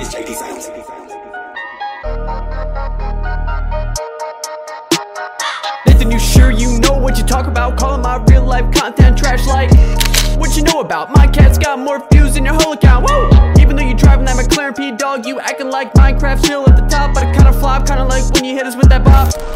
is JP Sounds. Nathan, you sure you know what you talk about? Calling my real life content trash like what you know about? My cat's got more views than your whole account. Woo! Even though you driving that McLaren P-Dog, you acting like Minecraft chill at the top, but it kinda flop, kinda like when you hit us with that bop.